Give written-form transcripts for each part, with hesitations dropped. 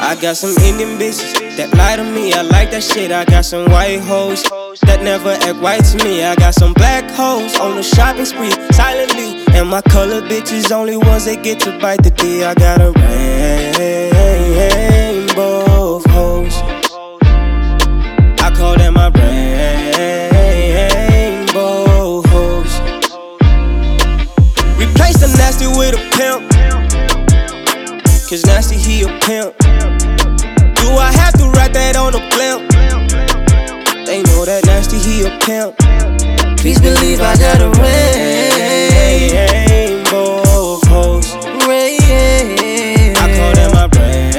I got some Indian bitches that lie to me, I like that shit. I got some white hoes that never act white to me. I got some black hoes on the shopping spree silently, and my colored bitches only ones that get to bite the D. I got a rainbow of hoes, I call them my rainbow hoes. Replace the nasty with a pimp, cause nasty he a pimp. Do I have to write that on a blimp? They know that nasty he a pimp. Please believe I got a rainbow of hoes. I call them my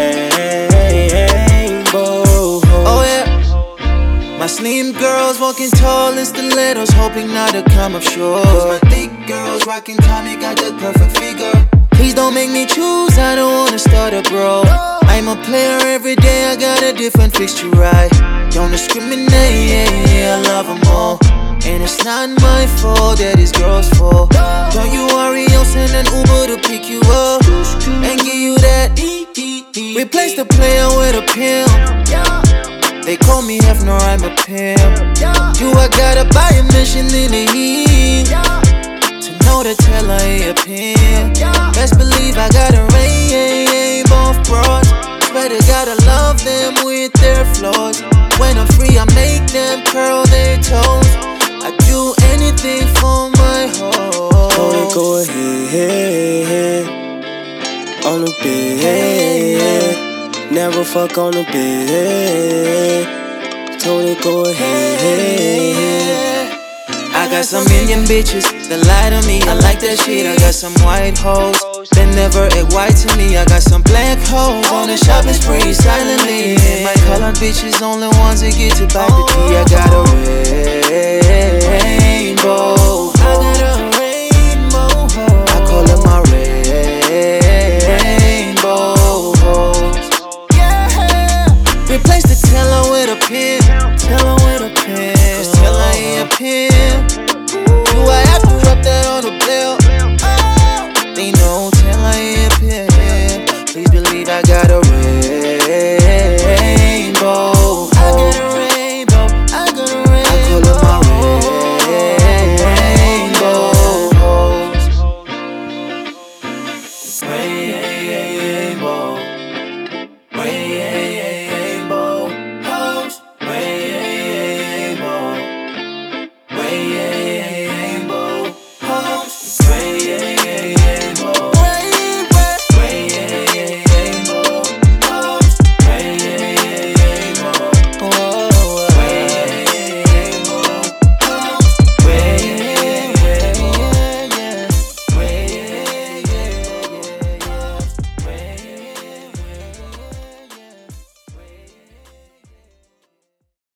rainbow hoes. Oh yeah. My slim girls walking tall in stilettos, hoping not to come up short. My thick girls rocking Tommy got that perfect figure. Please don't make me choose, I don't wanna start a brawl. I'm a player every day, I got a different fixture right. Don't discriminate, yeah, I love them all. And it's not my fault, that is girls' fault. Don't you worry, I'll send an Uber to pick you up and give you that. Replace the player with a pimp. They call me Hefner, I'm a pimp. Do I gotta buy a mission in the heat to know to tell her a pimp? Best believe I got a rainbow of bras. But I gotta love them with their flaws. When I'm free, I make them curl their toes. I do anything for my hoe. Tony, go ahead on the bed. Never fuck on the bed. Tony, go ahead. I got some Indian bitches that lie to me, I like that shit. I got some white hoes that never act white to me. I got some black hoes on the shopping spree silently. My colored bitches only ones that get to bite the D. I got a rainbow